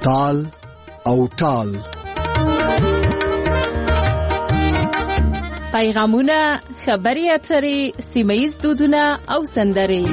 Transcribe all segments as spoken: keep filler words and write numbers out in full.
تال او ټال. پیغامونه، خبري اترې، سیمه‌ییز دودونه او سندرې.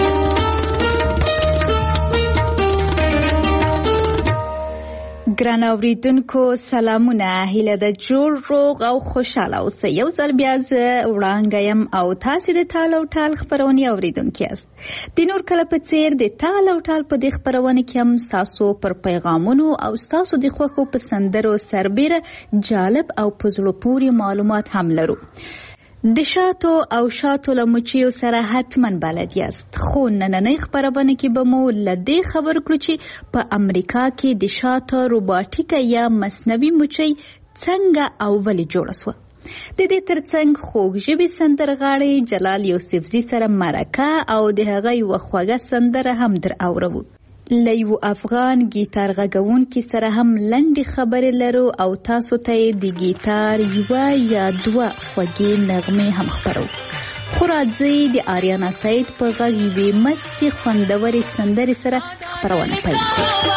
ګران اوریدونکو سلامونه، هیله د جوړ روغ او خوشاله اوسئ. یو ځل بیا زه وړانګه یم او تاسې د تال او ټال خپرونې اوریدونکي یاست. د نور کله په څیر د تال او ټال په دې خپرونه کې هم ستاسو پر پیغامونو او ستاسو د خوښو په سندرو سربیره جالب او په زړه پورې معلومات هم لرو. د شاتو او شاتو له مچیو سره حتما بلد یاست، خو نننۍ خپرونه کې به مو له دې خبر کړو چې په امریکا کې د شاتو روباټیکه یا مصنوعي مچۍ څنګه او ولې جوړه سوه. د دې ترڅنګ خوږ ژبې سندرغاړی جلال یوسفزي سره مرکه او د هغه یوه خوږه سندره هم در اورو. له یو افغان ګیتار غږونکي سره هم لنډې خبرې لرو او تاسو ته یې د ګیتار یوه یا دوه خوږې نغمې هم خپرو. خو راځئ د آریانا سعید په غږ یوې مستې خوندورې سندرې سره خپرونه پیل کړو.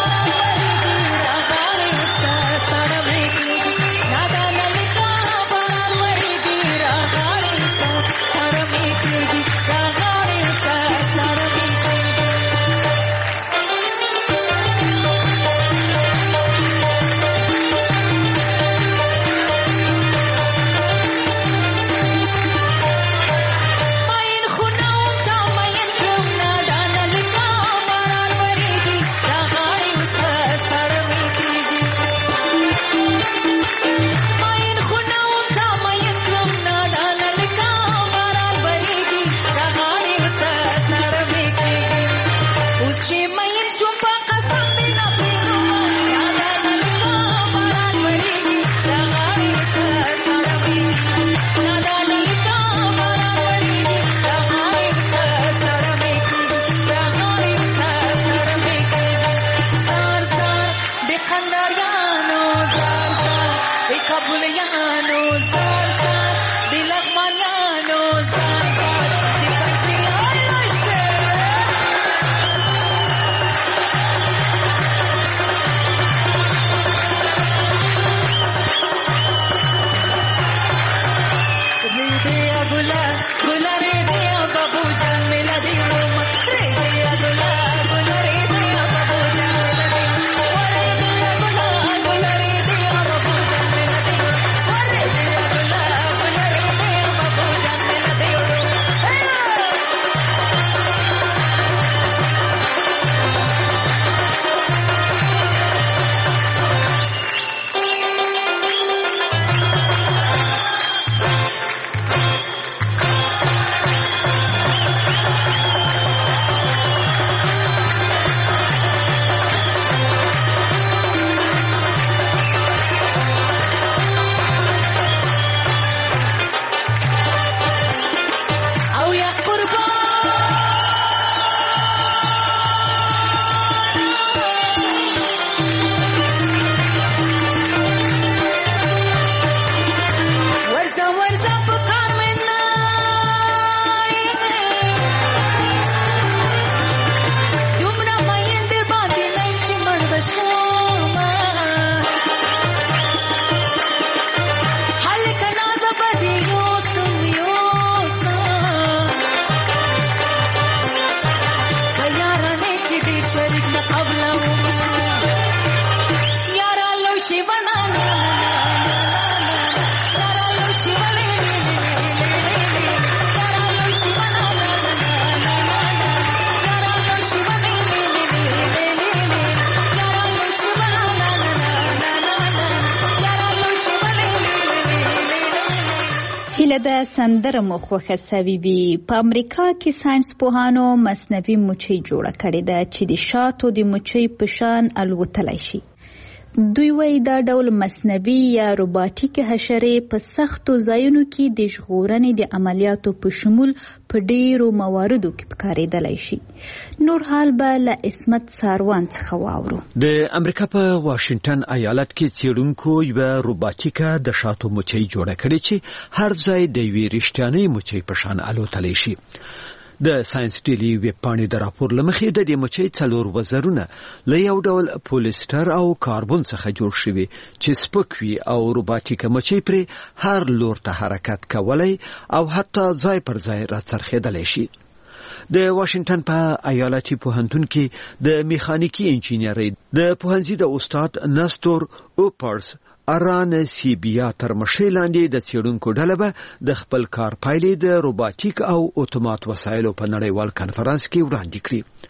د سندره مو خوښه سوي وي. په امریکا کې ساينس پوهانو مصنوعي مچۍ جوړه کړې ده چې د شاتو د مچۍ په شان الوتلی شي. دوی وایي دا ډول مصنوعي یا روباټیک حشرې په سختو ځایونو کې د ژغورنې د عملیاتو په شمول په ډیرو مواردو کې پکارېدلی شي. نور حال به له عصمت ساروان څخه واورو. د امریکا په واشنگټن ایالت کې څېړونکو یوه روباټیکه د شاتو مچۍ جوړه کړې چې هر ځای د یوې رښتیانۍ مچۍ په شان الوتلی شي. د ساينس ډيلي ویب پاڼې د راپور لمخې د دې مچۍ څلور وزرونه له یو ډول پولیستر او کاربن څخه جوړ شوي چې سپک وي او روباټیک مچۍ پرې هر لور ته حرکت کولای او حتی ځای پر ځای راڅرخېدلی شي. د واشنگټن په ایالتي پوهنتون کې د میخانیکي انجینرۍ د پوهنځي د استاد نستور اوپرز ارانسیبیا تر مشرۍ لاندې د څېړونکو ډله به د خپل کار پایلې د روباټیک او اتومات وسایلو په نړیوال کنفرانس کې وړاندې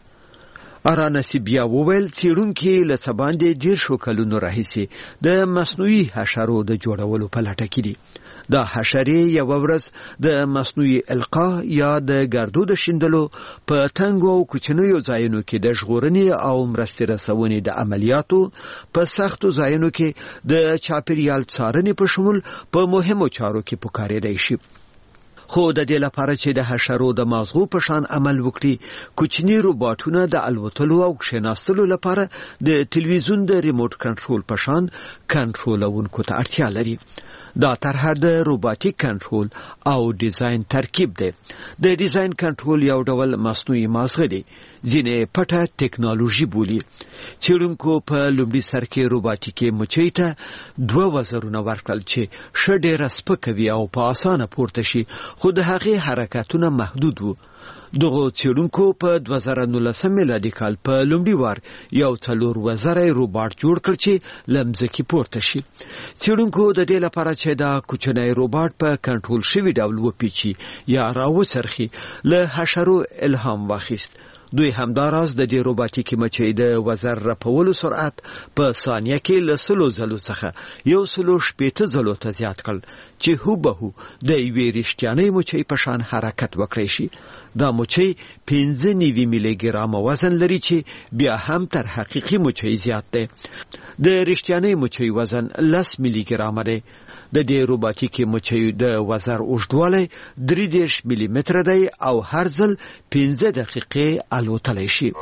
کړې. ارانسیبیا وویل څېړونکي له څه باندې ډېر شو کلونو راهیسې د مصنوعي حشرو د جوړولو په لټه کې دي. دا حشرې یو ورځ د مصنوعي القاح یا د ګردو د شیندلو په تنګو او کوچنیو ځایونو کې د ژغورنې او مرستې رسونې د عملیاتو په سختو ځایونو کې د چاپیریال څارنې په شمول په مهمو چارو کې پکارېدای شي. خو د دې لپاره چې د حشرو د مازغو په شان عمل وکړي کوچني روباټونه د الوتلو او کښېناستلو لپاره د تلویزیون د ریموټ کنټرول په شان کنټرولونکو ته اړتیا لري. دا طرحه د روباټیک کنټرول او ډیزاین ترکیب دی. د ډیزاین کنټرول یو ډول مصنوعي مازغه دی، ځینې پټه ټیکنالوژي بولي. څېړونکو په لومړي سر کې روباټیکي مچۍ ته دوه وزرونه ورکړل چې ښه ډېره سپکه وي او په اسانه پورته شي، خو د هغې حرکتونه محدود وو. دغه څېړونکو په دوه زره نولسم میلادي کال په لومړي وار یو څلور وزری روباټ جوړ کړ چې له مځکې پورته شي. څېړونکو د دې لپاره چې دا کوچنی روباټ په کنټرول شوي ډول وپیچي یا راوڅرخي له حشرو الهام واخیست. دوی همداراز د دې روباټیکي مچۍ د وزر رپولو سرعت په ثانیه کې له سلو ځلو څخه یو سلو شپېته ځلو ته زیات کړ چې هوبهو د یوې رښتیانۍ مچۍ په شان حرکت وکړی شي. دا مچۍ پنځه نوي میلي ګرامه وزن لري چې بیا هم تر حقیقي مچۍ زیات دی. د رښتیانۍ مچۍ وزن لس میلي ګرامه دی. د دې روباټیکي مچۍ د وزر اوږدوالی درې دېرش میلي متره دی او هر ځل پنځه دقیقې الوتلی شي.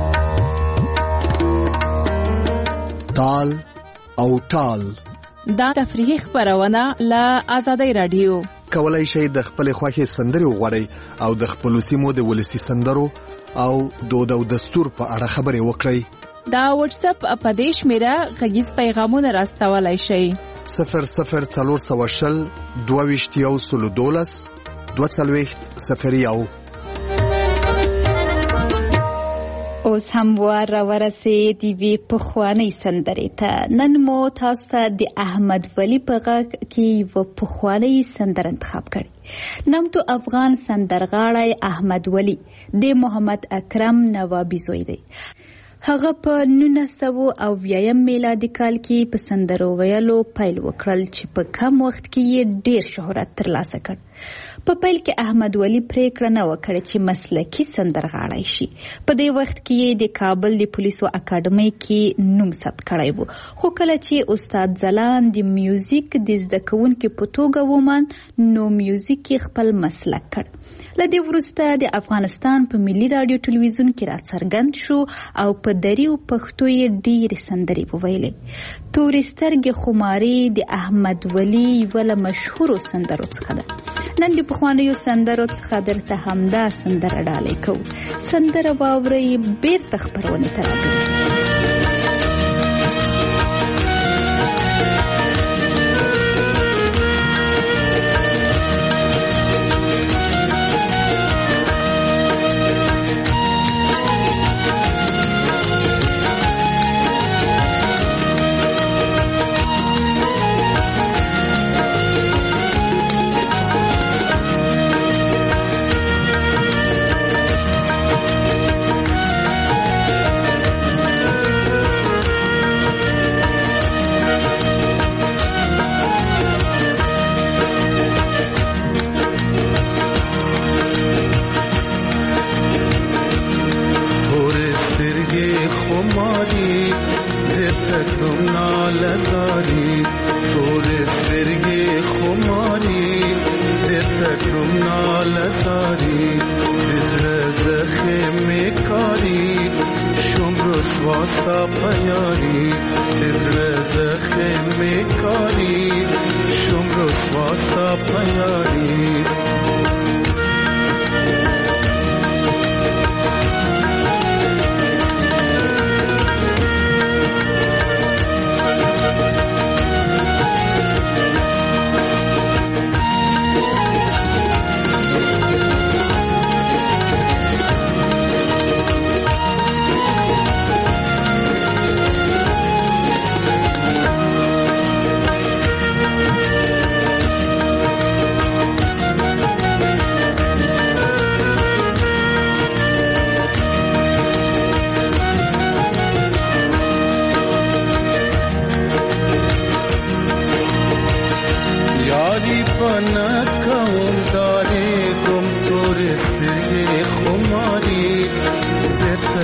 تال او ټال دا تفریحي خپرونه له آزادۍ رادیو. کولای شئ د خپل خوښې سندرې وغواړئ او د خپل سیمو د ولسي سندرو او دود او دستور په اړه خبرې وکړئ. دا واتس اپ په دې شمیره غږیز پیغامونه راستولای شئ. صفر صفر څلور سوه شل دوه ویشت یو سلو دولس دوه څلوېښت صفر یو. اوس هم وار راورسېد یوې پخوانۍ سندرې ته. نن مو تاسو ته د احمد ولی په غږ کې یوه پخوانۍ سندره انتخاب کړې. نامتو افغان سندرغاړی احمد ولی د محمد اکرم نوابي زوی دی. هغه په نولس سوه اویایم میلادي کال کې په سندرو ویلو پیل وکړل چې په کم وخت کې یې ډېر شهرت ترلاسه کړ. په پیل کې احمد ولی پریکړه نه وکړه چې مسلکي سندرغاړی شي. په دې وخت کې یې د کابل د پولیسو اکاډمۍ کې نوم ثبت کړی و، خو کله چې استاد ځلان د میوزیک د زده کوونکي په توګه وموند نو میوزیک یې خپل مسلک کړ. له دې وروسته د افغانستان په ملي راډیو ټلویزیون کې راڅرګند شو او په دریو پښتو یې ډېرې سندرې وویلې. تورې سترګې خمارې د احمد ولی یوه له مشهورو سندرو څخه ده. نن د پخوانیو سندرو څخه درته همدا سندره ډالۍ کوو. سندره واورئ، بیرته خپرونې ته راګرځو.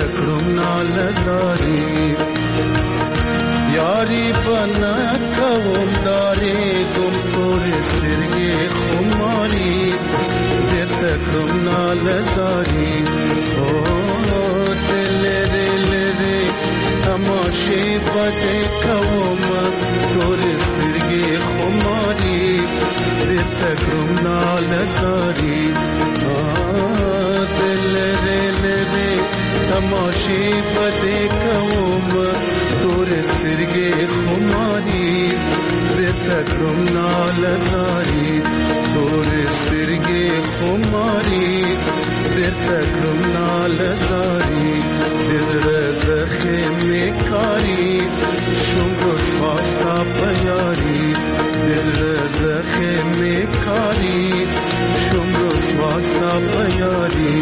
کړم نالداري یاري پنا کوم داري کوم تور سترګې خماري درته کړم نالداري او دل دل دې تماشې پته کوم تور سترګې خماري درته کړم نالداري دل دل دې تماشې پته کوم تور سترګې خماري درته کړم نالداري تور سترګې خماري درته کړم نالداري دل زخمې کاری شوم سواستا پیاری دل زخمې کاری شوم سواستا پیاری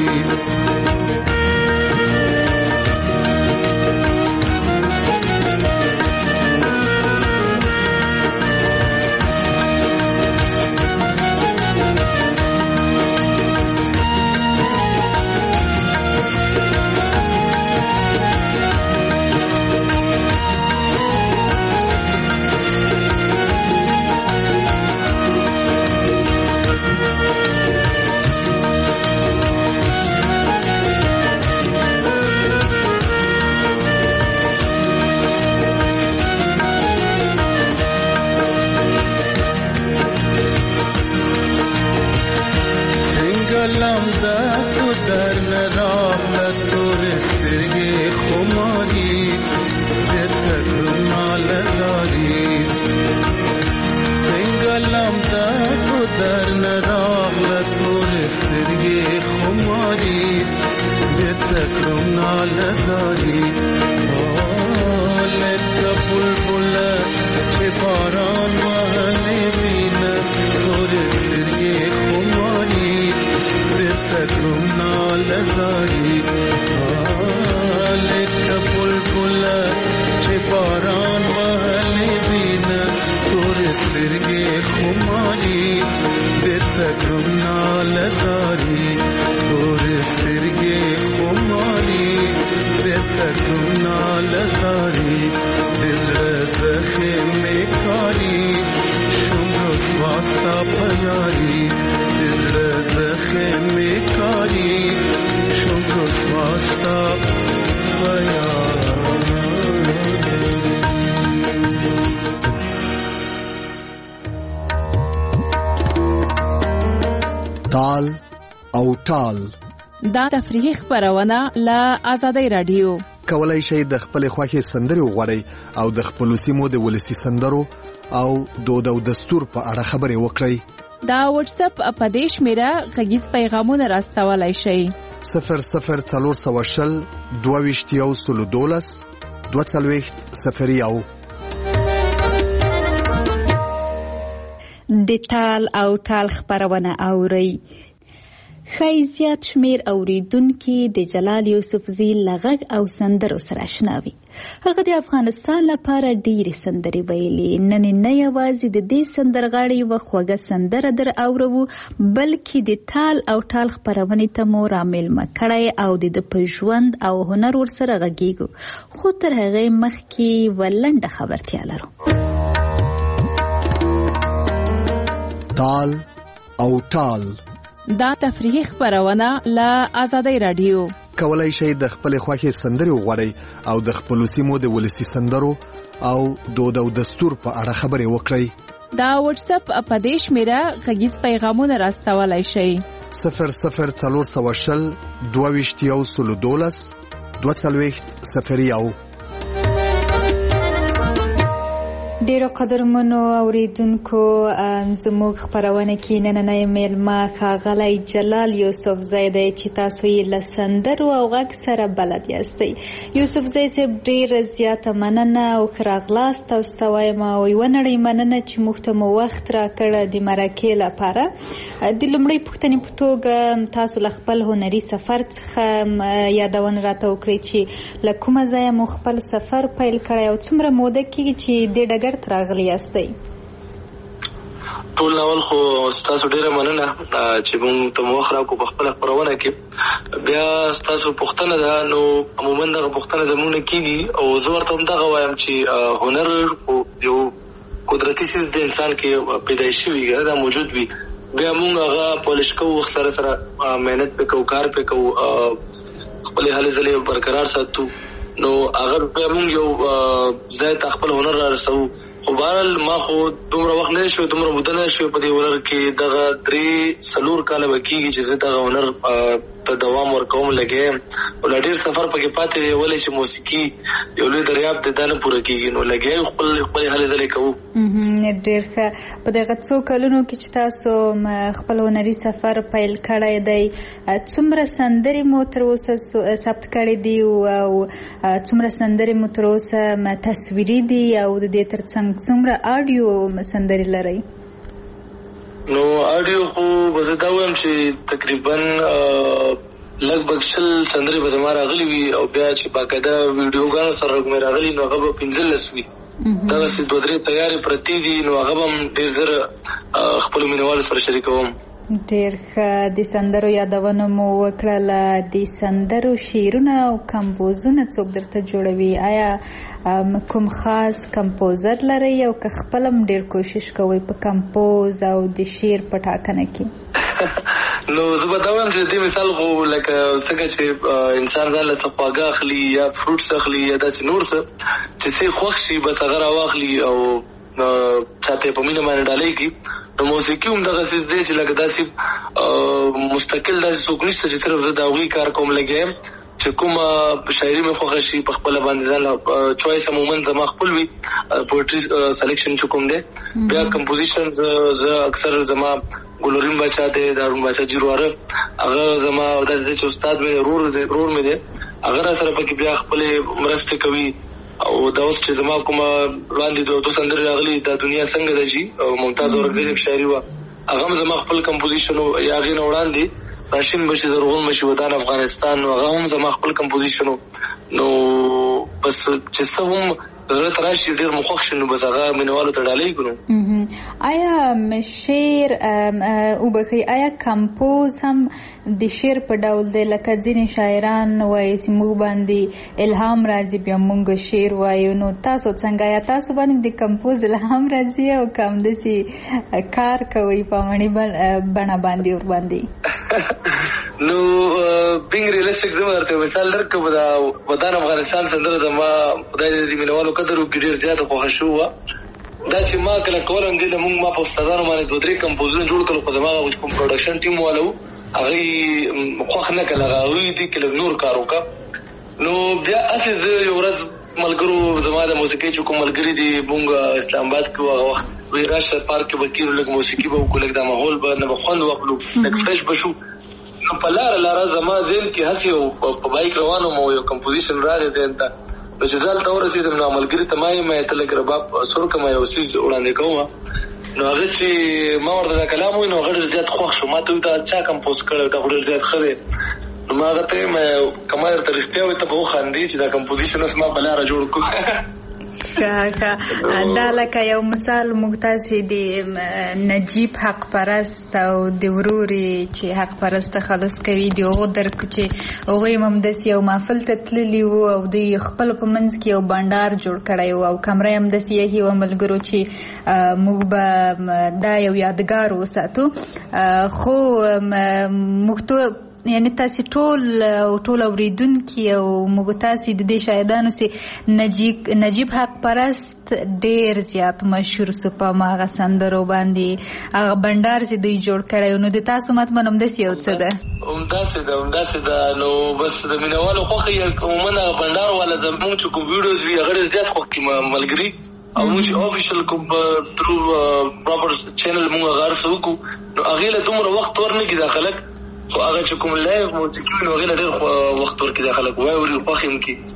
تال او ټال دا تفریحي خبرونه له آزادۍ رادیو. کولای شئ د خپل خوښې سندرې وغواړئ او د خپل سیمو د ولسی سندرو او دود او دستور په اړه خبرې وکړئ. دا واتس اپ په دې شمیره غږیز پیغامونه راستولای شئ. صفر صفر څلور سوه شل دوه ویشت یو سلو دولس دوه څلوېښت صفر یو. د تال او ټال خبرونه اورئ. ښایي زیات شمیر اوریدونکي د جلال یوسفزي له غږ او سندرو سره اشنا وي. هغه د افغانستان لپاره ډېرې سندرې ویلي. نن نه یوازې د دې سندرغاړې یوه خوږه سندره در اورو بلکې د تال او ټال خپرونې ته مو رامیلمه کړی او د ده په ژوند او هنر ورسره غږیږو. خو تر هغې مخکې یوه لنډه خبرتیا لرو. تال او ټال دا تفریحي خبرونه له آزادۍ رادیو. کولای شئ د خپل خوښې سندرې وغواړئ او د خپل سیمو د ولسی سندرو او دود او دستور په اړه خبرې وکړئ. دا واتس اپ په دې شمیره غږیز پیغامونه راستولای شئ. صفر صفر څلور سوه شل دوه ویشت یو سلو دولس دوه څلوېښت صفر یو. ډیرو قدرمنو اوریدونکو زموږ خبرونه کې نننۍ میلمه ښاغلی جلال یوسفزی دی چې تاسو یې له سندرو او غږ سره بلد یاستئ. یوسفزی صاحب ډیره زیاته مننه او ښه راغلاست. تاسو ته وایم او یوه نړۍ مننه چې موږ ته مو وخت راکړ د مرکې لپاره. د لومړۍ پوښتنې په توګه تاسو له خپل هنري سفر څخه یادونه راته وکړئ چې له کومه ځایه مو خپل سفر پیل کړی او څومره موده کېږي چې دې ډګر تراغلی یاستئ؟ ټول ناول خو تاسو ډیره مننه چې موږ ته موخه راکو په خپل خبرونه کې. بیا تاسو پوښتنه ده نو عموما دغه پوښتنه د موږ نه کیږي او زه ورته هم دغه وایم چې هنر یو قدرتي څیز د انسان کې پیدایشي وي، دا موجود وي. بیا موږ هغه پالش کوو، وخت سره سره مهنت پې کوو، کار پې کوو، خپلې هلې ځلې برقرار ساتو. نو هغه بیا موږ یو ځای ته خپل هنر را رسوو. خو بهرحال ما خو دومره وخت نه شوی، دومره موده نه شوی په دې هنر کې. دغه درې څلور کاله به کېږي چې زه دغه هنر په دوام ورکوم لګیا یم. او لا ډېر سفر پکې پاتې دی، ولې چې موسیقي یو لوی دریاب دی، دا نه پوره کېږي. نو لګیا یو خپل خپلې هلې ځلې کوو. ډېر ښه. په دغه څو کلونو کې چې تاسو خپل هنري سفر پیل کړی دی، څومره سندرې مو تر اوسه ثبت کړې دي او څومره سندرې مو تر اوسه تصویري دي او د دې تر څنګ څومره آډیو سندرې لرئ؟ نو آډیو خو به زه دا وایم چې تقریبا لږ بږ شل سندرې به زما راغلي وي او بیا چې باقاعده ویډیوګانو سره مې راغلي نو هغه به پنځلس وي. دغسې دوه درې تیارې پرتې دي، نو هغه به هم ډېر زر خپلو مینوالو سره شریکوم. ډېر ښه. د سندرو یادونه مو وکړله، د سندرو شعرونه او کمپوزونه څوک درته جوړوي؟ آیا کوم خاص کمپوزر لرئ او که خپل هم ډېر کوشش کوئ په کمپوز او د شعر په ټاکنه کې؟ نو زه به دا وایم چې د دې مثال خو لکه څنګه چې انسان ځان له څه خواږه اخلي یا فروټس اخلي یا داسې نور څه چې څه خوښ شي بس هغه راواخلي او چاته یې په مینه باندې ډالۍ کړي. نو موسیقي هم دغه څیز دی چې لکه داسې مستقل داسې څوک نشته چې صرف زه د هغوی کار کوم لګیا یم. چې کومه شاعري مې خوښه شي په خپله باندې ځان چوایس عموما زما خپل وي، پویټري سلیکشن چې کوم دی. بیا کمپوزیشن زه اکثر زما ګلورین باچا دی، دارون باچا جیرواره، هغه زما داسې دی چې استاد مې رور دی رور مې دی، هغه را سره پکې بیا خپلې مرستې کوي. او دا اوس چې زما کومه وړاندې دوه دوه سندرې راغلي، دا دنیا څنګه ده جي او ممتاز اورکزۍ صاحب شاعري وه، هغه هم زما خپل کمپوزیشن و. یا هغې نه وړاندې راشین بشي زرغون بشي ودان افغانستان، هغه هم زما خپل کمپوزیشن و. نو بس چې څه هم زړه ته راشي ډېر مو خوښ شي نو بس هغه مینوالو ته ډالۍ کړو. آیا شعر وبښئ، آیا کمپوز هم د شعر په ډول دی؟ لکه ځینې شاعران وایي چې موږ باندې الهام راځي بیا موږ شعر وایو، نو تاسو څنګه؟ یا تاسو باندې د کمپوز الهام راځي او که همداسې کار کوئ په عملي بڼه باندې ور باندې؟ نو بینګ ریلیسټیک زه ورته مثال درکړم. د ودان افغانستان سندره زما خدای دې د مینوالو قدر وکړي ډېر زیاته خوښه شوې وه. دا چې ما کله کولم دې د مونږ ما په استادانو باندې دوه درې کمپوزونه جوړ کړل، خو زما هغه کوم پروډکشن ټیم والا و هغوی خوښ نه کړل، هغوی دې کې لږ نور کار وکړه. نو بیا هسې زه یو ورځ ملګرو زما د موسیقۍ چې کوم ملګري دي مونږ اسلام آباد کې هغه وخت وایي راشه پارک کې به کېنو، لږ موسیقي به وکړو، لږ دا ماحول به نه به خوند واخلو، لږ فرش به شو. نو په لاره لاره زما ذهن کې هسې یو په بایک روان وم او یو کمپوزیشن راغی ذهن ته. نو چې زه هلته ورسېدم نو ملګري ته ما یم ته لږ رباب سور کړم، یو څیز وړاندې کوم. نو هغه چې ما ورته دا کلام وایي نو هغه ډېر زیات خوښ شو. ما ته وایي دا چا کمپوز کړی، دا خو ډېر زیات ښه دی. نو ما هغه ته یم که ما درته رښتیا وایي ته به وخاندې چې دا کمپوزیشن اوس ما په لاره جوړ کړو. دا لکه یو مثال موږ تاسې د نجیب حق پرست او د ورورې چې حق پرست تخلص کوي د هغو درک چې هغوی هم همداسې یو محفل ته تللي وو او دوی خپل په منځ کې یو بانډار جوړ کړی وو او کمره یې همداسې یهي وه ملګرو چې موږ به دا یو یادګار وساتو. خو موږ ته یعنی تاسې ټول او ټول اورېدونکي او موږ تاسې د دې شاهدانو چې نجیب نجیب حق پرست ډېر زیات مشهور سو په هماغه سندرو باندې، هغه بنډار چې دوی جوړ کړی نو د تاسو مطمئن همداسې یو څه ده؟ همداسې ده همداسې ده. نو بس د مینوالو خوښه یې عموما هغه بنډار والا زموږ چې کوم ویډیوز وي هغه ډېر زیات خوښ کړي ملګري او موږ چې افیشل کوم ترو پراپر چینل موږ هغه هر څه وکړو نو هغې له دومره وخت ورنکړي دا خلک، خو هغه چې کوم لایف موسیقي وي نو هغې له ډېر وخت ورکړي دا خلک واوري خوښ یې هم کړي.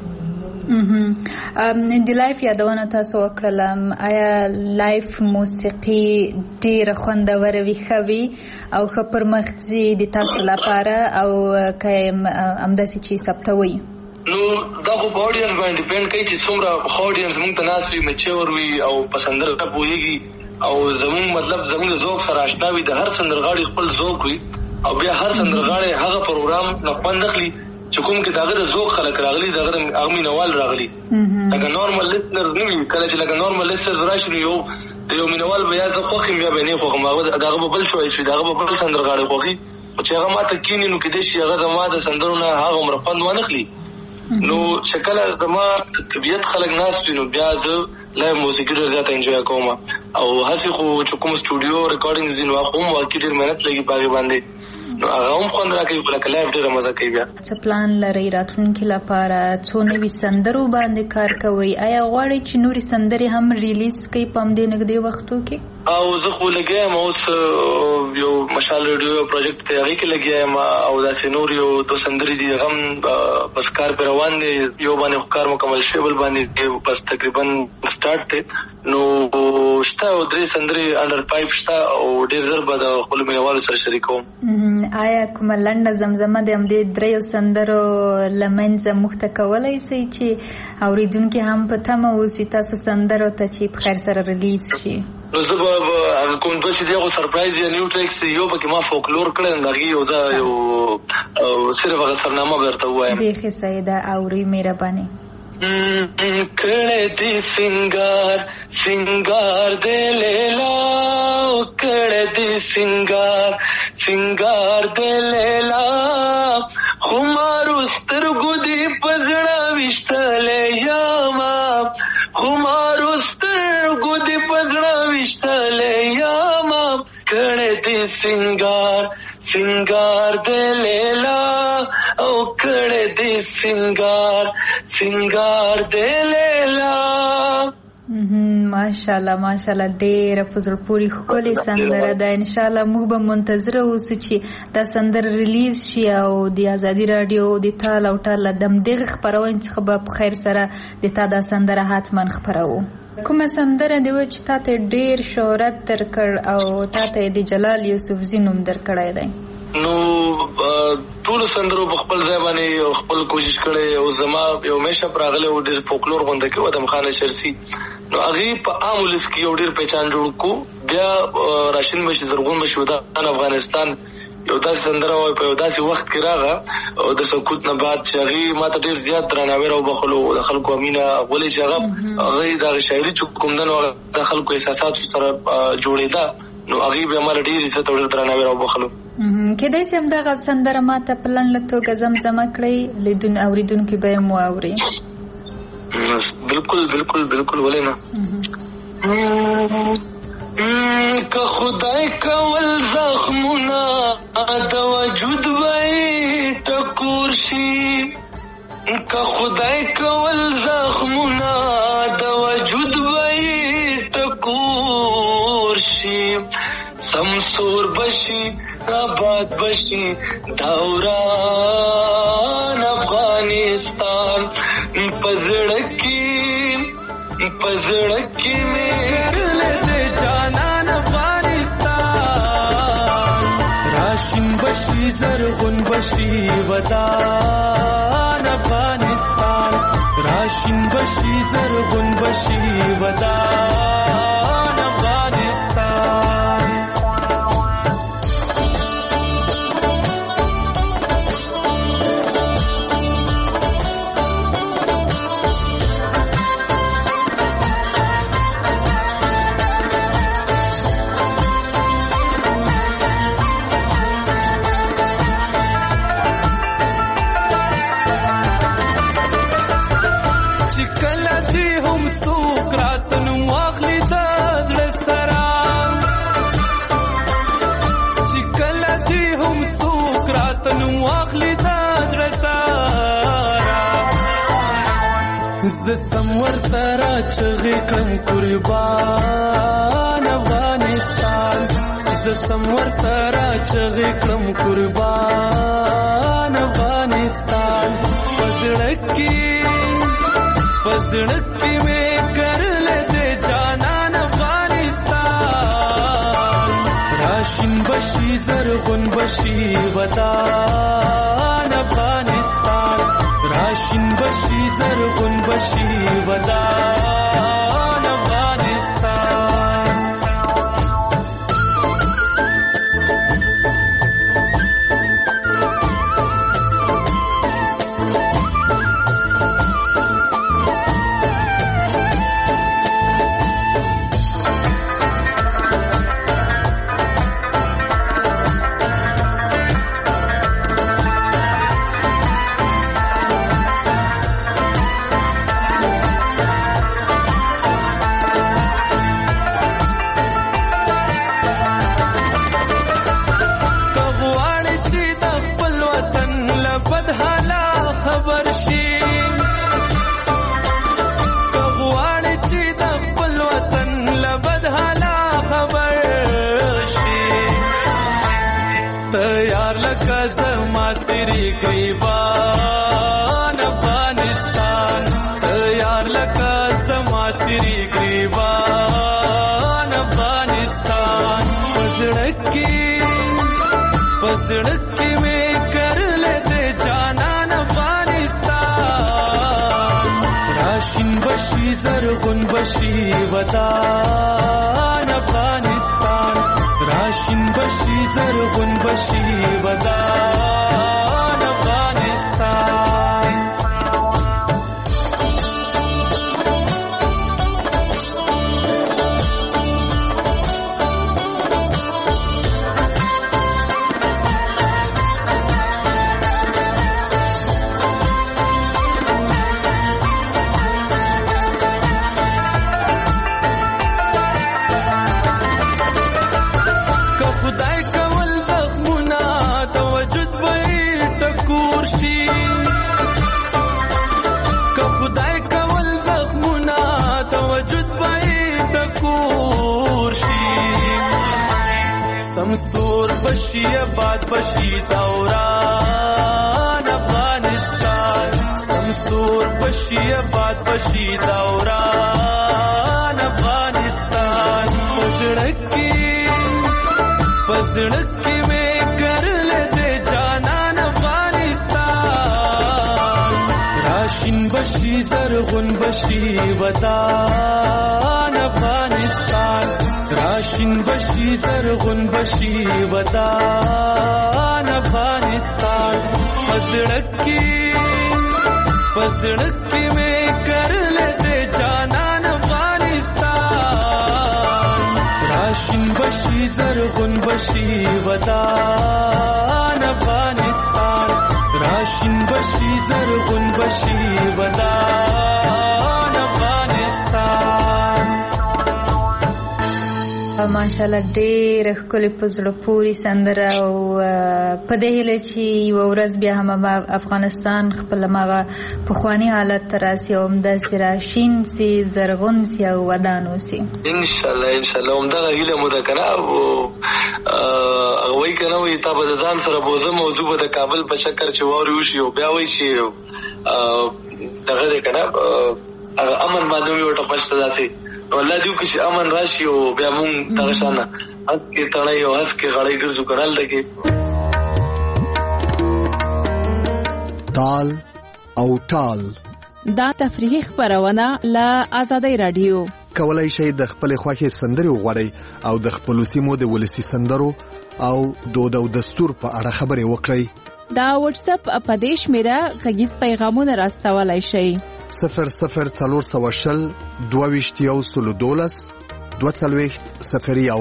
د لایف یادونه تاسو وکړله، آیا لایف موسیقي ډېره خوندوره وي، ښه وي او ښه پرمخ ځي د تاسو لپاره او که همداسې چې ثبتوئ؟ نو دا خو په اډینس باندې ډیپینډ کوي چې څومره ښه اډینس موږ ته ناست وي، میچور وي او په سندره پوهېږي او زموږ مطلب زموږ ذوق سره آشنا وي. د هر سندرغاړي خپل ذوق وي او بیا هر سندرغاړي هغه پروګرام نه خوند اخلي چې کوم کې دغه د ذوق خلک راغلي دغه د مینوال راغلي. لکه نورمال لیسنر نه وي کله چې لکه نورمال لیسنر راشي یو د یو مینوال بیا زه خوښ یم بیا به نه خوښم هغه دغه به بل چوایس وي دغه به بل سندرغاړي خوښي چې هغه ماته کینی نو کېدای شي هغه زما د سندرو نه هغه عمر خوند ونه اخلي. نو شکل از زما طبیعت خلک ناست وي نو بیا زه لایو موسیقي ډېر زیاته انجوی کوم او هسې خو چې کوم سټوډیو ریکارډینګ ځي نو هغه هم واقعي ډېر محنت لګي په هغې باندې نو هغه هم خوند راکوي خو لکه لایف ډېره مزه کوي. بیا څه پلان لرئ راتلونکي لپاره څو نوي سندرو باندې کار کوئ؟ آیا غواړئ چې نورې سندرې هم ریلیز کړئ په همدې نږدې وختو کې؟ او زه خو لګیا یم اوس یو مشال ریډیو یو پروجیکټ دی هغې کې لګیا یم او داسې نور یو دو سندرې دي هغه هم بس کار پرې روان دی. یو باندې خو کار مکمل شوی بل باندې بس تقریبا سټارټ دی. نو شته او درې سندرې انډر پایپ شته او ډېر ژر به د خپلو مینوالو سره شریکوم. آیا کومه لنډه زمزمه د همدې دریو سندرو له منځه موږ ته کولی شئ چې اورېدونکي هم په تمه اوسي تاسو سندرو ته چې په خیر سره ریلیز شي؟ نو زه به هغه کوم دوه چې دی هغه سرپرایز یا نیو ټریکس یو پکې ما فولکلور کړی د هغې یو زه یو صرف هغه سرنامه به درته ووایم. بیخي صحیح ده اورئ مهرباني. کړه دې سنگار سنگار دې لیلا کړه دې سنگار سنگار دې لیلا خمارو سترګو دې پزړه وشتلې یاما خمارو سترګو دې پزړه وشتلې یاما کړه دې سنگار سنگار دې لیلا او کړه دې سنگار سنگار دې لیلا. ماشاءالله ماشاءالله ډېره په زړه پورې ښکلې سندره ده. انشاءالله موږ به منتظره اوسو چې دا سندره ریلیز شي او د ازادي راډیو د تال او ټال د همدغې خپرونې څخه به په خیر سره د تا دا سندره حتما خپروو. کومه سندره دی چې تا ته ډېر شهرت درکړ او تا ته د جلال یوسفزي نوم درکړی دی؟ نو ټولو سندرو په خپل ځای باندې خپل کوشش کړی او زما یو میشه پر راغلی او ډېر فولکلور غونډه کې ادم خان شرسي نو هغې په عام ولس کې یو ډېر پہچان جوړ کړو. بیا راشن بشي زرغون بشي ودان افغانستان یو داسې سندره وایي په یو داسې وخت کې راغله د سکوت نه بعد چې هغې ما ته ډېر زیات درناوی راوبخلو د خلکو امینه ولې چې هغه هغې د هغې شاعري چې کوم ده نو هغه د خلکو احساساتو سره جوړېده نو هغې بیا ما له ډېر عزت او ډېر درناوی راوبخلو. کېدای شي همدغه سندره ما ته په لنډه توګه زمزمه کړئ لیدون اورېدونکي به یې مو اوري. بالکل بالکل بالکل ولې نه. که خدای کول زخمونه د وجود به ټکور شي که خدای کول زخمونه د وجود به ټکور شي سمسور بشي آباد بشي دوران افغانستان پزړکی پزړکی میرل دې جانان افغانستان راشن بشي زرغون بشي ودان افغانستان راشن بشي زرغون بشي ودان افغانستان. زسمور سره چغې کړم قربان افغانستان زسمور سره چغې کړم قربان افغانستان پزړکی پزړکی مې کرل دې جانان افغانستان راشن بشي زرغون بشي ودان افغانستان راشن بشي زرغون بشي ودان افغانستان. سری گریبان افغانستان تیار لکا زما سری گریبان افغانستان پزڑکی پزڑکی میں کر لیتے جانان افغانستان راشن بشی زرغن بشی ودان افغانستان راشن بشی زرغن بشی ودان افغانستان سمسور بشی آباد بشی دوران افغانستان سمسور بشی آباد بشی دوران افغانستان پزڑکی پزڑکی میں کر لیتے جانان افغانستان راشن بشی زرغن بشی ودان افغانستان راشن بشی زرغن بشی ودان افغانستان پزڑکی پزڑکی میں کر لیتے جانان افغانستان راشن بشی زرغن بشی ودان افغانستان راشن بشی زرغن بشی ودان افغانستان ماشاءالله ډېر ښکلې په زړه پورې سندره او په دې هیله چې یوه ورځ بیا هم افغانستان خپل هماغه پخواني حالت ته راسي او همداسې راشین سي زرغون سي او ودان اوسي انشاءالله انشاءالله همدغه هیله مو ده که نه هغه وایي که نه وایي تا به د ځان سره بوزم او زه به د کابل په چکر چې واورې وشي او بیا وایي چې دغه دی که نه هغه امن باندې مې ورته پشته داسې والله دیو کې امن راشي او بیا مونږ دغه شانه هس کې تړی او هس کې غړی ګرځو کنه هلته کې تال او ټال دا تفریحي خپرونه له آزادۍ رادیو کولای شئ د خپل خوښې سندرې وغواړئ او د خپل سیمو د ولسی سندرو او دود او دستور په اړه خبرې وکړئ دا واتس اپ په دې شمیره غږیز پیغامونه راستولای شئ صفر صفر څلور سوه شل دوه ویشت یو سلو دولس دوه څلوېښت صفر یو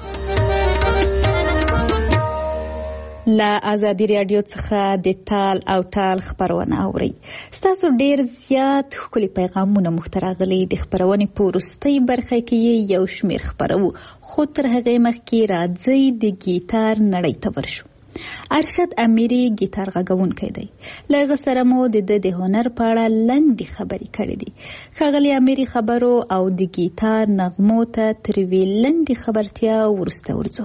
له آزادي رادیو څخه د تال او ټال خپرونه اورئ ستاسو ډېر زیات ښکلي پیغامونه موږ ته راغلي د خپرونې په وروستۍ برخه کې یو شمېر خپروو خو تر هغې مخکې راځئ د ګیتار نړۍ ته ورشو ارشد امیری ګیتار غږونکی دی له هغه سره مو د ده د هنر په اړه لنډې خبرې کړې دي ښاغلي امیری خبرو او د ګیتار نغمو ته تر یوې لنډې خبرتیا وروسته ورځو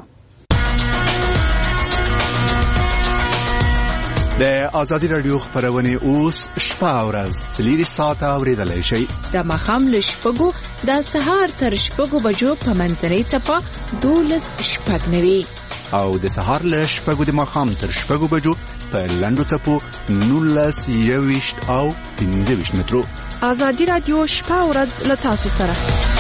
د آزادي رادیو خپرونې اوس شپه او ورځ څلېرویشت ساعته اورېدلی شئ د ماښام له شپږو د سهار تر شپږو بجو په منځنۍ څپه دولس شپږ نوي او د سهار له شپږو د ماښام تر شپږو بجو په لنډو څپو نولس یوویشت او پنځه ویشت مترو آزادي رادیو شپه او ورځ له تاسو سره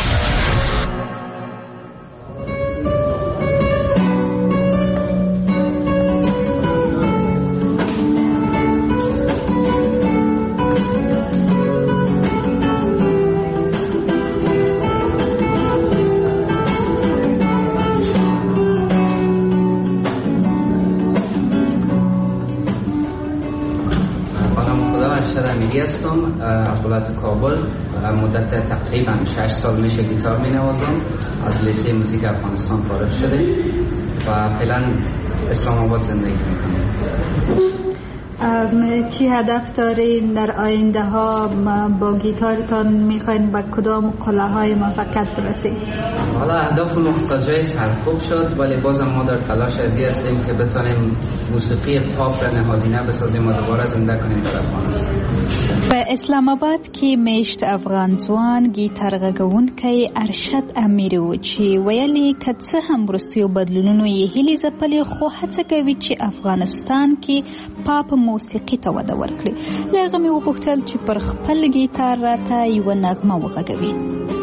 هستم از ولایت کابل مدت تقریبا شش سال میشه گیتار مینوازم از لیسه موزیک افغانستان فارغ شده و فعلا اسلام آباد زندگی میکنم چی هدف دارین در آینده ها؟ با گیتارتان میخواین به کدام قله های موفقیت برسید؟ حالا اهداف مختلفی سرکوب شد، ولی بازم ما در تلاش ازی هستیم که بتونیم موسیقی پاپ را نهادینه بسازیم و دوباره زنده کنیم در افغانستان. په اسلام آباد کې میشت افغان ځوان گیتار غږونکی ارشد امیری و چې ویلي که څه هم وروستیو بدلونونو یې هیلې ځپلې، خو هڅه کوي چې افغانستان کې پاپ موسیقي ته وده ورکړي. له هغه مې وغوښتل چې پر خپل گیتار راته یوه نغمه وغږوي.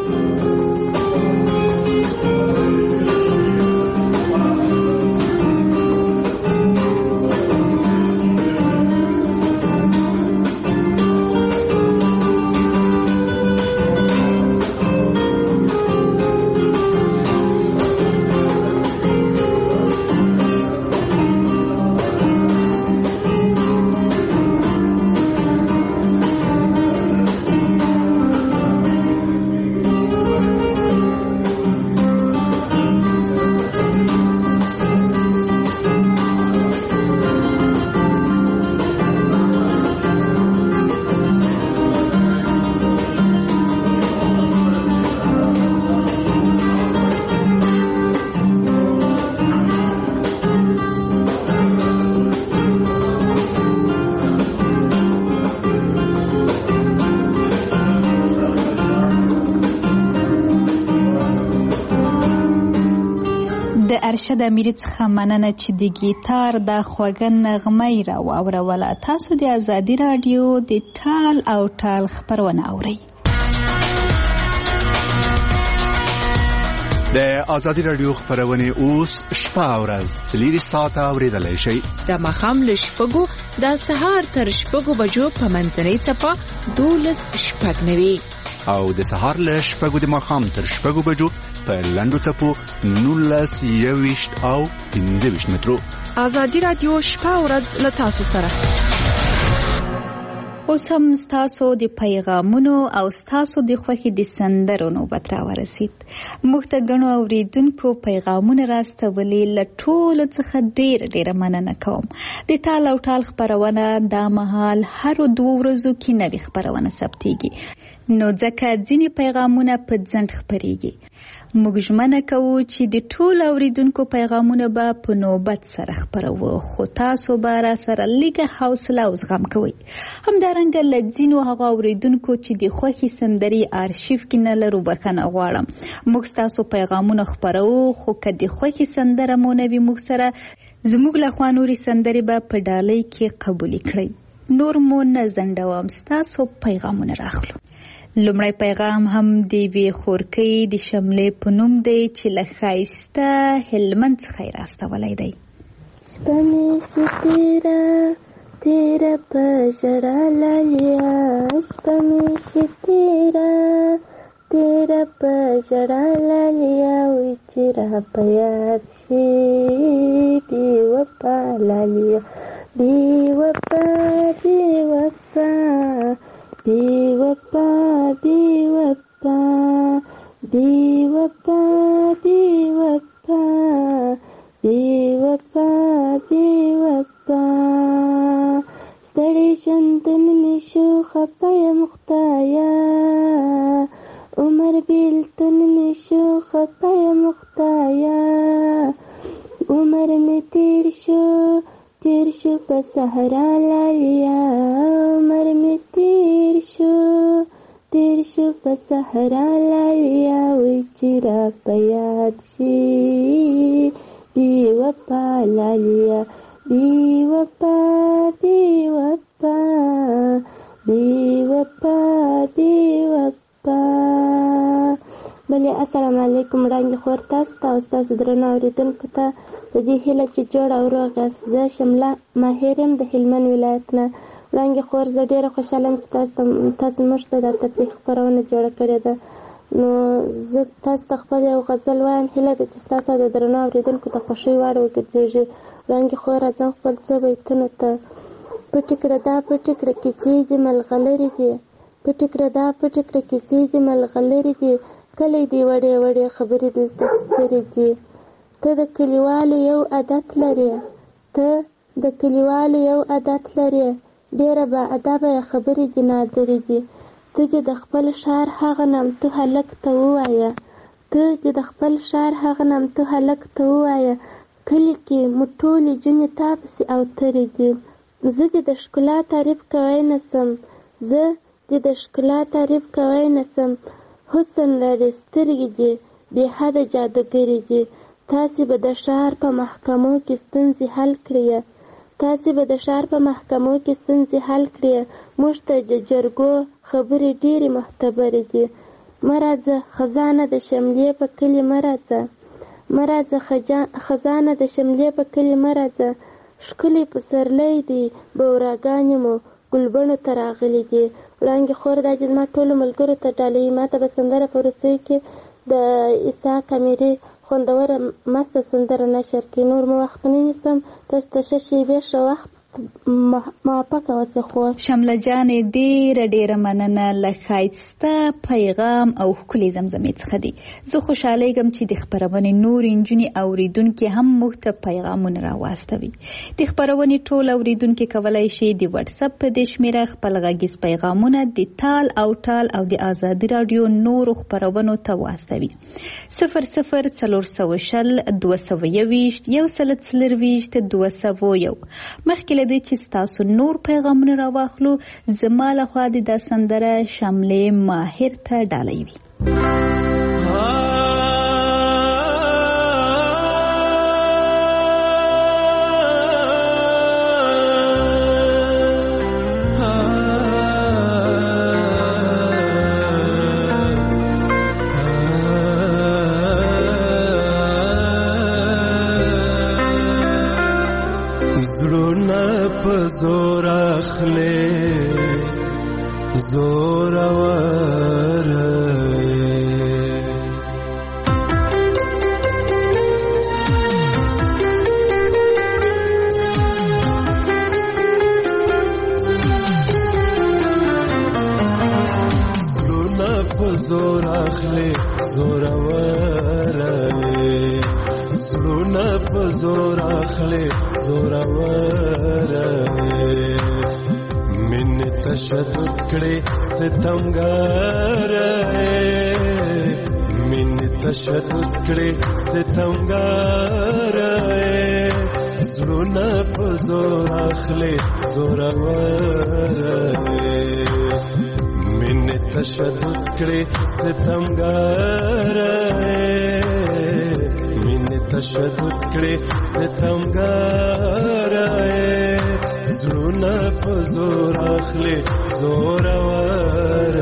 ارشد امیری څخه مننه چې د گیتار د خوږه نغمه یې راواوروله. تاسو د ازادي راډیو د تال او ټال خپرونه اورئ. د ازادي راډیو خپرونه اوس شپه او ورځ څلور ساعته اوریدلای شئ. د ماښام له شپږو د سهار تر شپږو بجو په منځنۍ څپه دولس شپږ نوي او د سهار له شپږو د ماښام تر شپږو بجو په لنډو څپو نولس یوویشت او پنځه ویشت مترو. ازادي راډیو شپه او ورځ له تاسو سره. اوس هم ستاسو د پیغامونو او ستاسو د خوښې د سندرو نوبت راورسید. موږ ته ګڼو اوریدونکو پیغامونه راستولي، له ټولو څخه ډېره ډېره مننه کوم. د تال او ټال خپرونه دا مهال هرو دوو ورځو کې نوې خپرونه ثبتېږي، نو ځکه ځینې پیغامونه په ځنډ خپرېږي. موږ ژمنه کوو چې د ټولو اوریدونکو پیغامونه به په نوبت سره خپروو، خو تاسو به را سره لږه حوصله او زغم کوئ. همدارنګه له ځینو هغو اوریدونکو چې د خوښې سندرې آرشیف کې نه لرو بخښنه غواړم. موږ ستاسو پیغامونه خپروو، خو که د خوښې سندره مو نه وي موږ سره، زموږ له خوا نورې سندرې به په ډالۍ کې قبولې کړئ. نور مو نه ځنډوم، ستاسو پیغامونه راخلو. لومړی پیغام هم د یوې خورکۍ د شملې په نوم دی چې له ښایسته هلمند څخه یې راستولی دی. شپه مې شي تېره تېره په ژړا لالیا، شپه مې شي تېره تېره په ژړا لالیا، وایي چې را په یاد شي بې وفا لالیا، بې وفا بې وفا بی وفا بی وفا بی وفا بی وفا بی وفا بی وفا ستړی ژوندون مې شو خفه یم خدایه، عمر بیلتون مې شو خفه یم خدایه، عمر مې تیر شو تیر شو په صحرا لالیا، عمر مې تیر شو تیر شو په صحرا لالیا، وایي چې را په یاد شي بې وفا لالیا، بې وفا بې وفا بې وفا بې وفا. بلې السلام علیکم وړاندې خور تاسو ته او ستاسو درنو اورېدونکو ته په دې هیله چې جوړ او روغ یاست. زه شمله ماهر یم د هلمند ولایت نه. وړاندې خور زه ډېره خوشحاله یم چې تاسو موږ ته دا تفریح خپرونه جوړه کړې ده. نو زه تاسو ته خپل یو غزل وایم، هیله ده چې ستاسو د درنو اورېدونکو ته خوښۍ وړ وګرځېږي. وړاندې خور راځم خپل څو بیتونو ته. پټې کړه دا پټې کړه کیسې دې ملغلرې دي، پټې کړه دا پټې کړه کیسې دې ملغلرې دي، کلی دې وړې وړې خبرې دلته سترې دي. ته د کلیوالو یو عادت لرې، ته د کلیوالو یو عادت لري، ډېره با ادبه خبرې دي نادرې دي. ته چې د خپل ښار هغه نامتو هلک ته ووایه ته چې د خپل ښار هغه نامتو هلک ته ووایه کلي کې مو ټولې جونې تا پسې اوترې دي. زه چې د ښکلا تعریف کوی نه سم زه چې د ښکلا تعریف کوی نه سم حسن لري، سترګې دي بې حده جادوګرې دي. تاسې به د ښار په محکمو کې ستونزې حل کړئ تاسې به د ښار په محکمو کې ستونزې حل کړئ. موږ ته د جرګو خبرې ډېرې معتبرې دي. مه راځه خزانه د شملې په کلي مه راځه مه راځه خزانه د شملې په کلي مه راځه. ښکلي پسرلی دی بوراګانې مو ګلبڼو ته راغلي دي. وړانګې خور دا چې زما ټولو ملګرو ته ډالۍ ما ته به سندره په وروستیو کې د عیسی کامیري خوندوره مسته سندره نشر کړي. نور مو وخت نه نیسم، تاسو ته ښه شېبې ښه وخت موافقه اوسه. خو شمله جانې ډېره ډېره مننه له ښایسته پیغام او ښکلې زمزمې څخه دي. زه خوشحالیږم چې د خپرونې نور نجونې اوریدونکي هم موږ ته پیغامونه راواستوي. د خپرونې ټول اوریدونکي کولی شي د واتس اپ په دې شمېره خپل غږیز پیغامونه د تال او ټال او د ازادي راډیو نورو خپرونو ته واستوي. صفر صفر څلور سوه شل دوه سوه یوویشت یو سل څلرویشت دوه سوه یو. مخکې له دې چې ستاسو نور پیغامونه راواخلو، زما لخوا د دا سندره شملې ماهر ته ډالۍ وي. زور اخلي زور ور زلون زور اخلي زور ور زلون زور اخلي زور ور تشدد کړي ستمګر من تشدد کړي ستمګر زړونه په زور اخلي زور ور من تشدد کړي ستمګر من تشدد کړي ستمګر زړونه په زور اخلي زور ور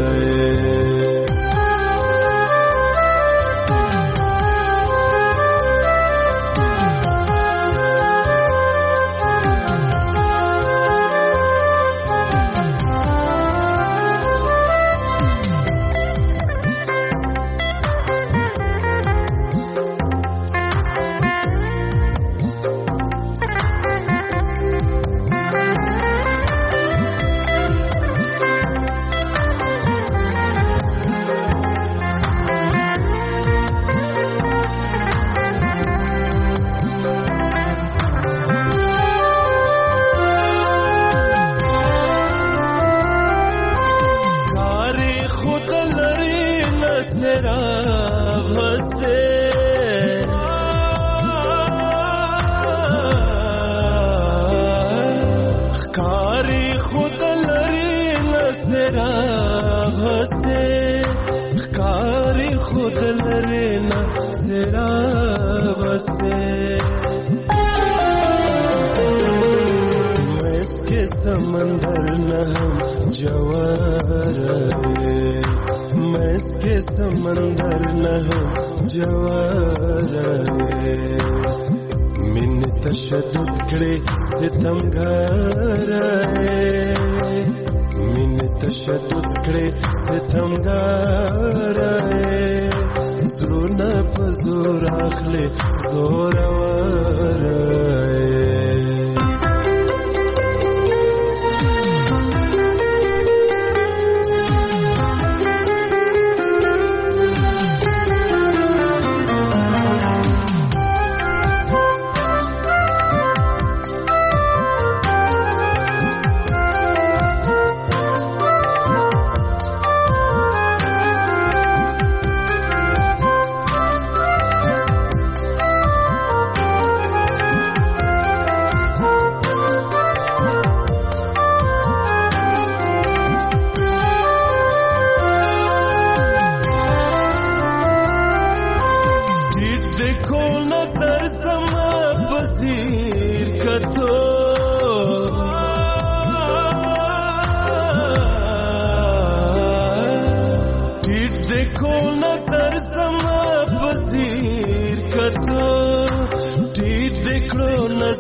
समंदर न हम जवार मैं इसके समंदर न हम जवार मिन तशद्दुद करे सितमगार मिन तशद्दुद करे सितमगार زړونه په زور اخلي زور ور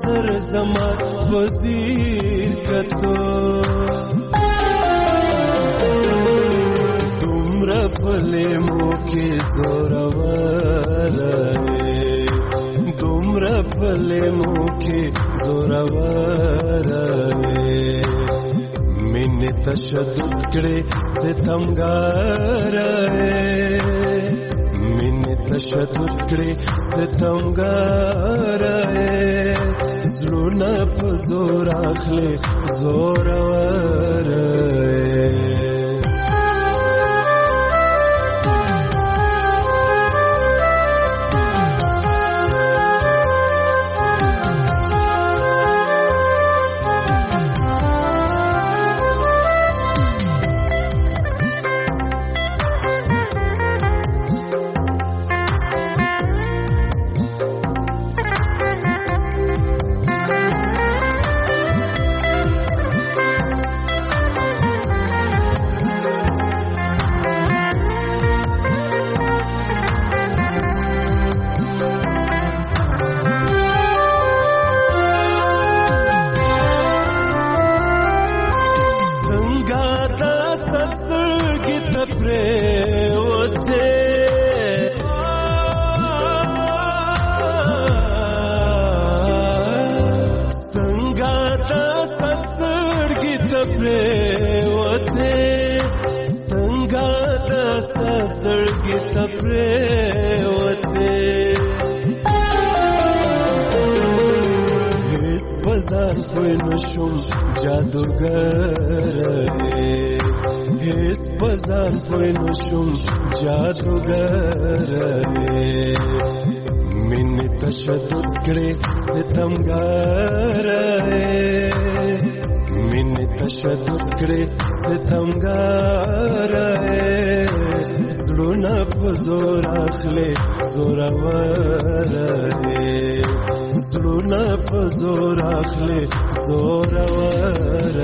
نظر زما وزیر کتو دومره پلې مو کې زورور دومره پلې مو کې زورور مینې تشدد کړې ستمګار مینې تشدد کړې ستمګار زړونه په زور اخلي زورور نشم جادوگر هیڅ بازار پوی نشم جادوگر مینې تشدد کړې ستمګار مینې تشدد کړې ستمګار زړونه په زور اخلي زورور زړونه په زور اخلي زورور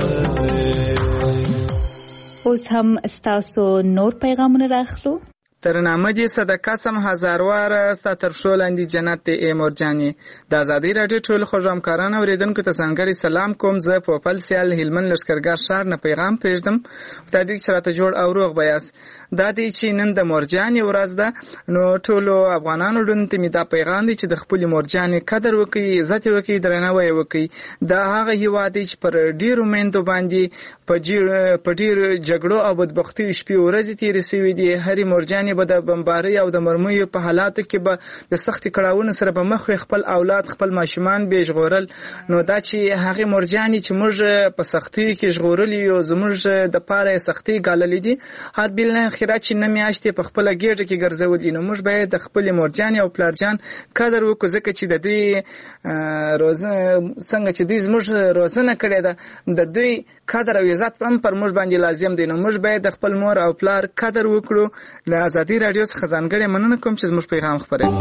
اوس هم ستاسو نور پیغامونه راخلو. ترنامه دې صدقه سم هزارواره ستا تر پښو لاندې جنت دی ای مور جانې. د ازادۍ راډیو ټولو خوږو همکارانو اورېدونکو ته ځانګړی سلام کوم. زه په پل سیال هلمند لښکرګاه ښار نه پیغام پرېږدم په تدې چې راته جوړ او روغ به یاست. دا دی چې نن د مور جانې ورځ ده، نو ټولو افغانانو ډون ته مې دا پیغام دی چې د خپلې مور جانې قدر وکړي، عزت یې وکړي، درناوی یې وکړي. دا هغه هېواد دی چې پر ډېرو میندو باندې په ډېرو جګړو او بدبختیو شپې ورځې تېرې سوي دي. هرې مور جانې به د بمبارۍ او د مرمیو په حالاتو کې به د سختې کړاوونو سره به مخ وي، خپل اولاد خپل ماشومان به ژغورل. نو دا چې هغې مور جانې چې موږ په سختیو کې ژغورلي یو، زموږ د پاره یې سختۍ ګاللې دي، حد بالاخره چې نه میاشتې په خپله ګېډه کې ګرځولي. نو موږ باید د خپلې مور جانې او پلار جان قدر وکړو، ځکه چې د دوی روزنه څنګه چې دوی زموږ روزنه کړې ده، د دوی قدر او عزت هم پر موږ باندې لازم دی. نو موږ باید د خپل مور او پلار قدر وکړو. له ازادۍ راډیو څخه ځانګړې مننه کوم چې زموږ پیغام خپروي.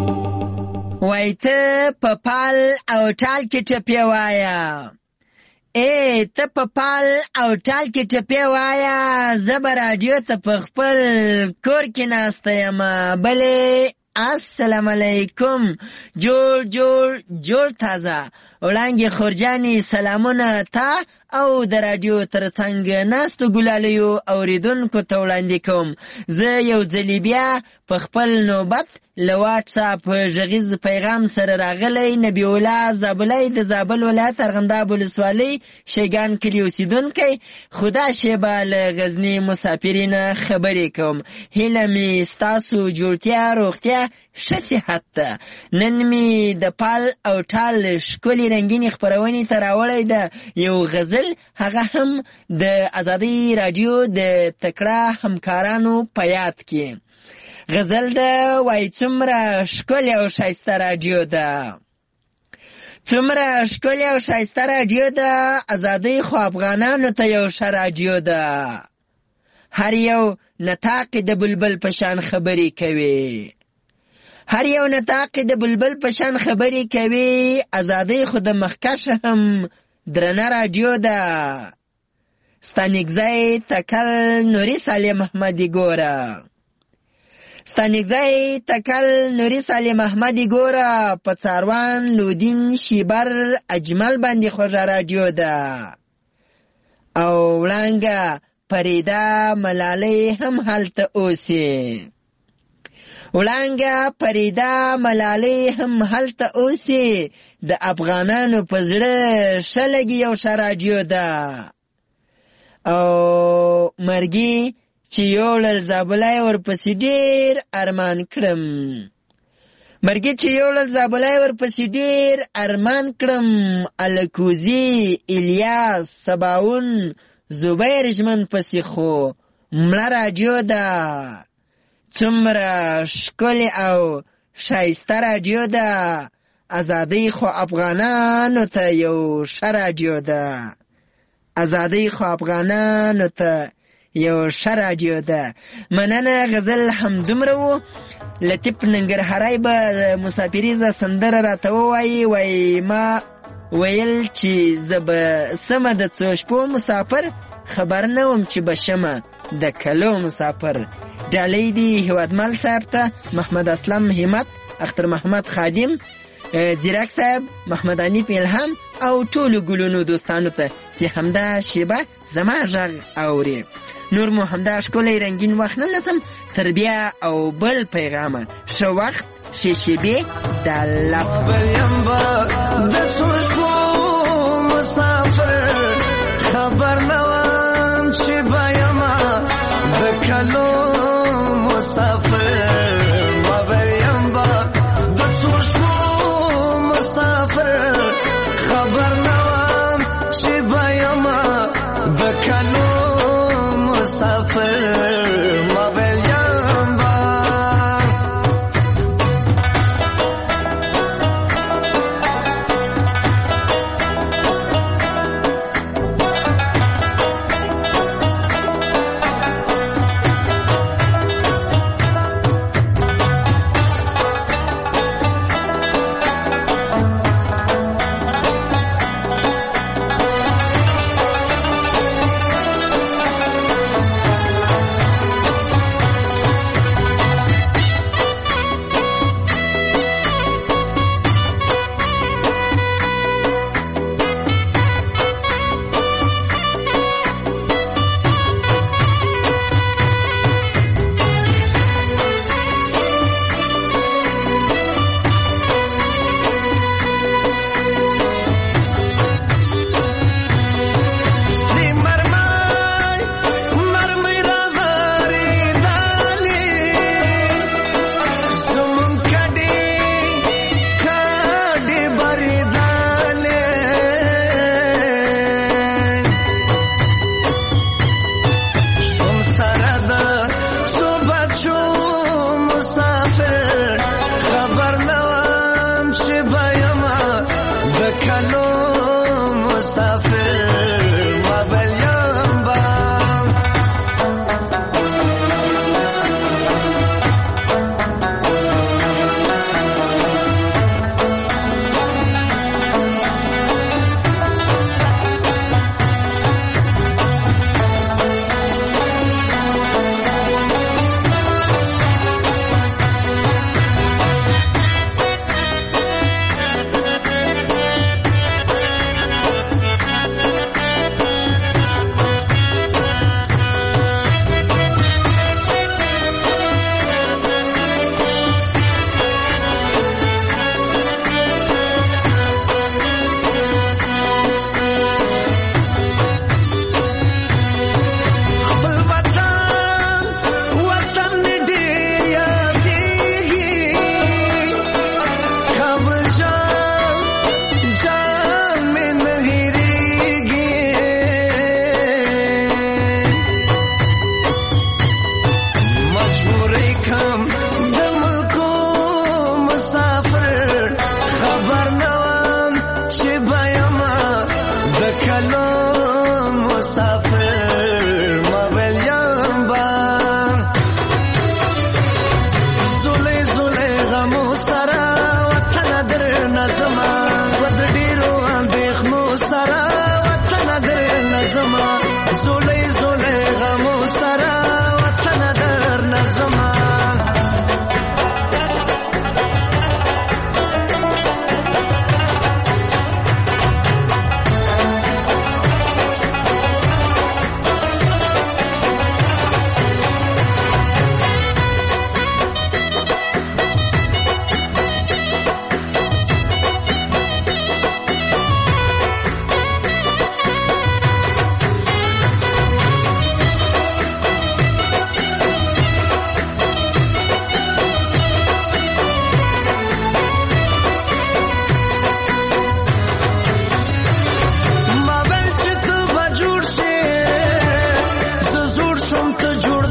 وای ته په پال او ټال کې ټپې وایه، ای ته په پال او ټال کې ټپې وایه، زه به راډیو ته په خپل کور کې ناسته یم. بلې السلام علیکم، جوړ جوړ جوړ تازه وړانګې خورجانې سلامونه تا او د راډیو ترڅنګ ناستو ګلالیو اوریدونکو ته وړاندې کوم. زه یو ځلې بیا په خپل نوبت له واټساپ غږیز پیغام سره راغلی نبی الله زابلی د زابل ولایت ارغنداب ولسوالۍ شیګان کلي اوسېدونکی. خدا شیبه له غزني مسافرینه خبرې کوم. هیله مې ستاسو جوړتیا روغتیا ښه صحت ده. نن مې د پال او ټال ښکلې رنګینې خپرونې ته راوړی ده یو غزل، هغه هم د ازادۍ راډیو د تکړه همکارانو په یاد کې. غزل ده وای څومره ښکلې او ښایسته راډیو ده، څومره ښکلې او ښایسته راډیو ده، ازادۍ خو افغانانو ته یو ښه راډیو ده. هر یو نطاق د بلبل په شان خبرې کوي، هر یو نطاق د بلبل په شان خبرې کوي. ازادۍ خو د مخکشه هم درنه راډیو ده. ستانګزی تکل نوري سالم احمدي ګوره، ستانګزی تکل نوری سالم احمدی ګوره په څاروان لودین شیبر اجمل باندې خوږه راډیو ده او وړانګه فریده ملالۍ هم هلته اوسي وړانګه فریده ملالۍ هم هلته اوسي د افغانانو په زړه ښه لګي یو ښه راډیو ده او مرګي چې یوړل زابلای ورپسې ډېر ارمان کړم مرګي چې یوړل زابلای ورپسې ډېر ارمان کړم الکوزي الیاس سباون زبیر ژمن پسې خو مړه راډیو ده څومره ښکلې او ښایسته راډیو ده ازادۍ خو افغانانو ته یو ښه راډیو ده ازادۍ خو افغانانو ته یو ښه راډیو ده مننه غزل همدومره و لطیف ننګرهاری به مسافریزه سندره راته ووایي وایي ما ویل چې زه به سمه د څو شپو مسافر خبر نه وم چې به شمه د کلو مسافر ډالۍ دي هیوادمل صاحب ته محمد اسلم همت اختر محمد خادم زیرک صاحب محمد انیف الهام او ټولو ګلونو دوستانو ته چې همدا شیبه زما غږ اوري نور مو همدا ښکلی رنګین وخت نه لسم تر بیا او بل پیغامه ښه وخت ښې شیبې د الله د څو شپو مسافر خبر نه وم چې به یمه د کلو مسافر ما به یم به د څو شپو مسافر خبر نه وم چې به یمه د کلو مسافر ما به یم به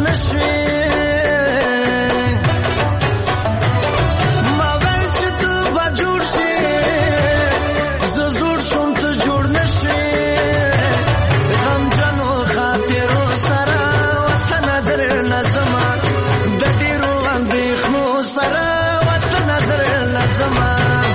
نشوي ما ویل چې ته به جوړ شي زه زوړ شوم ته جوړ نشوي غمجنو خاطرو سره وطنه درنه زما د ډېرو اندېښنو سره وطنه درنه زما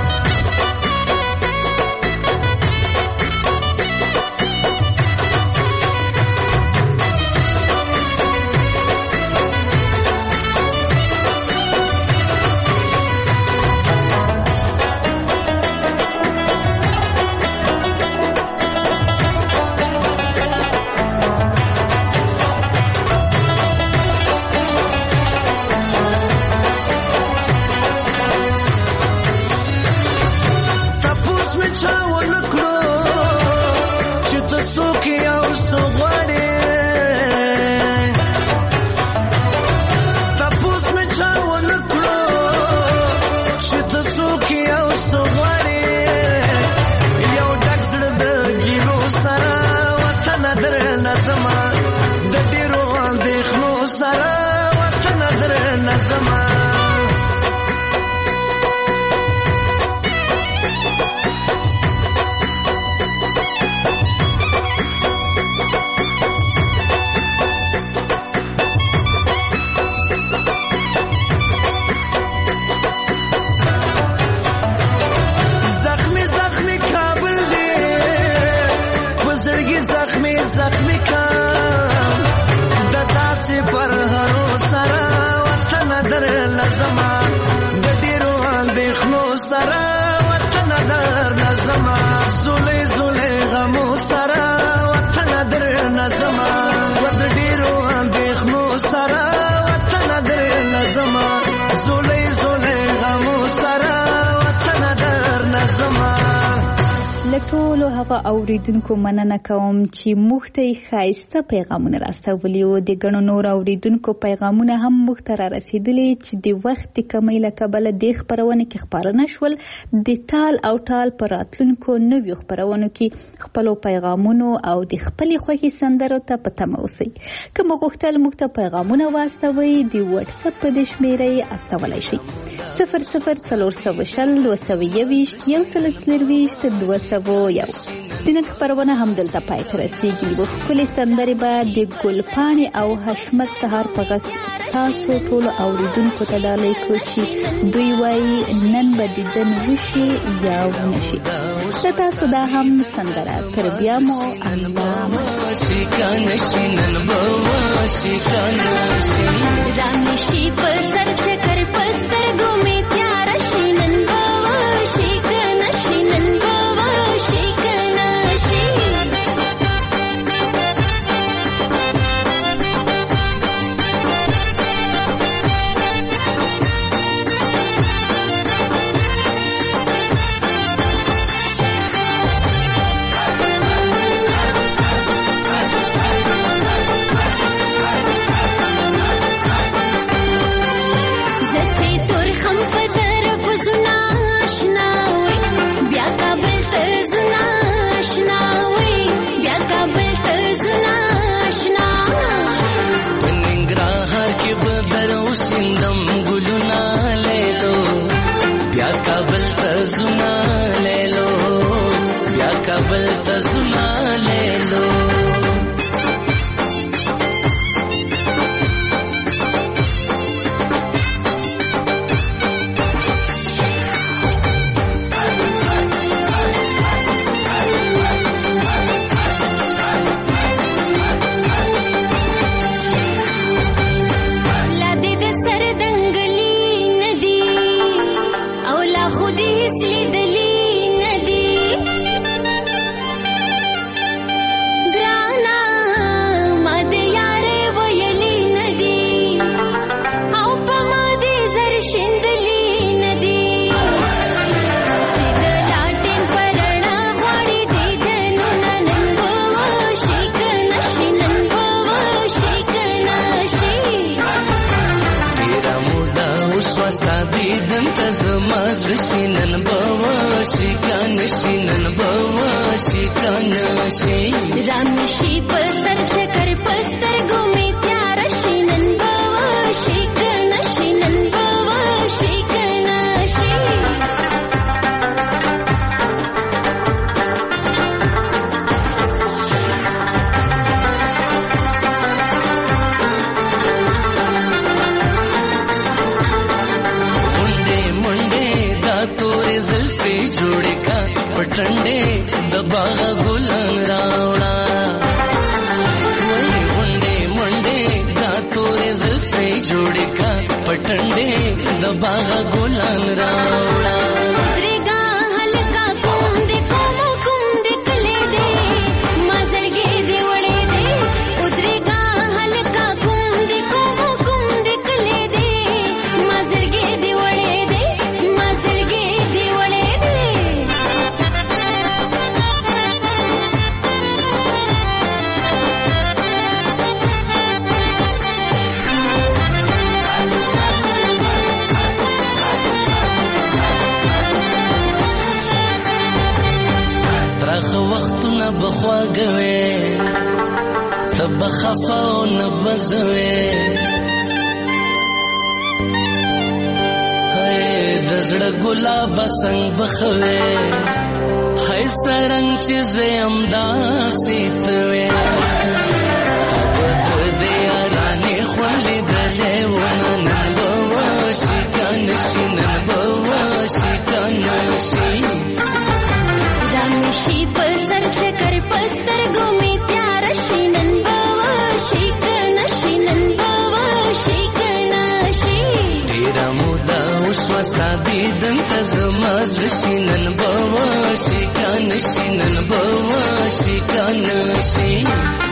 ټولو هغه اوریدونکو مننه کوم چې موږ ته ښایسته پیغامونه راستولي او د ګڼو نور اوریدونکو پیغامونه هم موږ ته را رسېدلي چې د وخت د کمۍ له کبله دې خپرونه کې خپاره نه شول. د تال او ټال په راتلونکو نویو خپرونو کې خپلو پیغامونو او د خپلې خوښې سندرو ته په تمه اوسئ. که مو غوښتل موږ ته پیغامونه واستوئ د وټساپ په دې شمېره یې استولی شئ صفر صفر څلور سوه شل دوه سوه یوویشت یو سل څلرویشت دوه سوه یو. د نن خپرونه همدلته پای ته رسېږي. یوه ښکلې سندرې به د ګلپاڼې او حشمت سهار په غږ ستاسو ټولو اوریدونکو ته ډالۍ کړو چې دوی وایي نن به دیدن وشي یا ونشي. د تاسو دا هم سندره تر بیا مو الله رانشي په سر چکر پستر ګومې تیار شي نن به شي کنه شي نن به شي کنه شي کابل ته زنا لے لو رانشي په سر چکر پستر ګومې تیار شي نن مرغۍ جوړې کا پټنډې د باغ ګلان راوړه ودرېږه هلکه کوم دې کوم کوم دې کلی دی ما زړګی دې وړې دی ودرېږه هلکه کوم دې کوم کوم دې کلی دی ما زړګی دې وړې دی ما زړګی دې وړې دی ترخ وختونه بخواږه وې ته به خفه او نه به زه وې د زړه ګلابه څنګ به ښه وې هی څرنګ چې زه یم داسې ته وې تا به د دې یارانې خوند لیدلی ونه نن به وشي که نه شي نن به وشي که نه شي راشي په سر چکر په سترګو مې تیاره شي نن به وشي که نه شي نن به وشي که نه شي ډېره موده وشوه ستا دیدن ته زما زړه شي نن به وشي که نه شي نن به وشي که نه شي